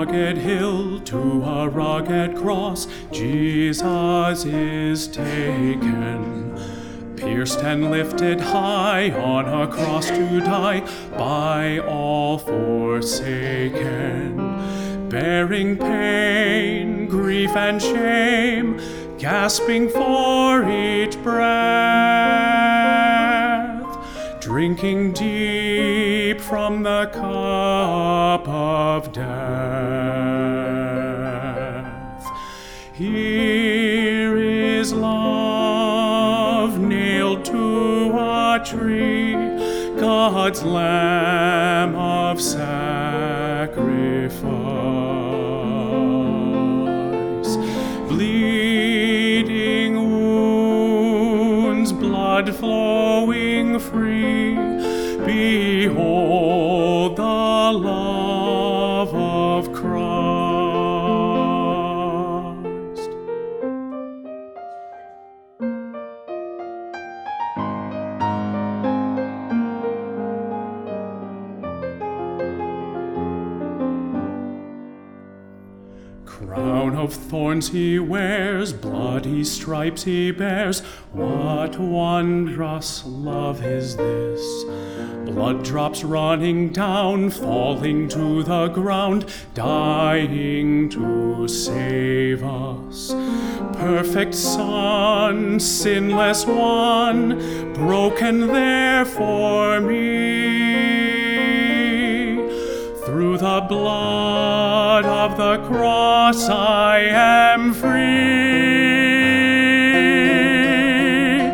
rugged hill, to a rugged cross, Jesus is taken. Pierced and lifted high on a cross to die, by all forsaken. Bearing pain, grief and shame, gasping for each breath, drinking deep from the cup of death. Here is love nailed to a tree, God's Lamb of sacrifice. Bleeding wounds, blood flowing free, behold the love of Christ. Crown of thorns he wears, bloody stripes he bears. What wondrous love is this? Blood drops running down, falling to the ground, dying to save us. Perfect Son, sinless One, broken there for me. Through the blood of the cross I am free.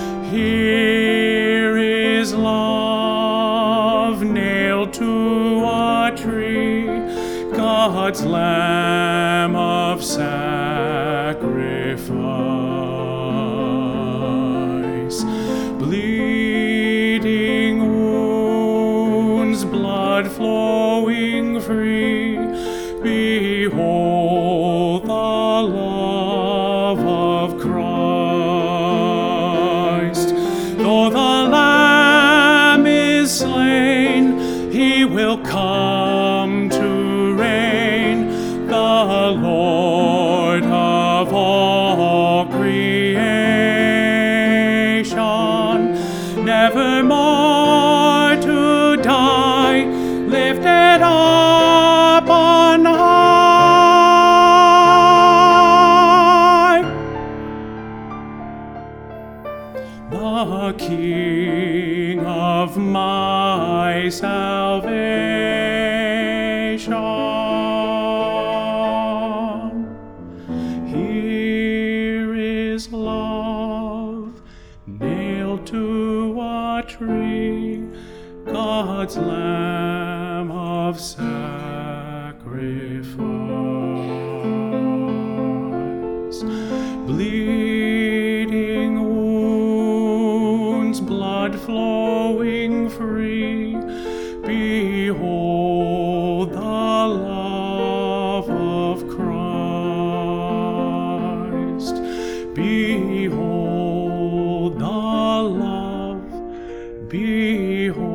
Here is love nailed to a tree, God's Lamb of sacrifice. Bleeding wounds, blood flowing free, behold the love of Christ. Though the Lamb is slain, he will come to reign, the Lord of all creation, nevermore to die, lifted up on high. The King of my salvation. Here is love nailed to a tree, God's Lamb of sacrifice. Bleeding wounds, blood flowing free, behold the love of Christ. Behold the love, behold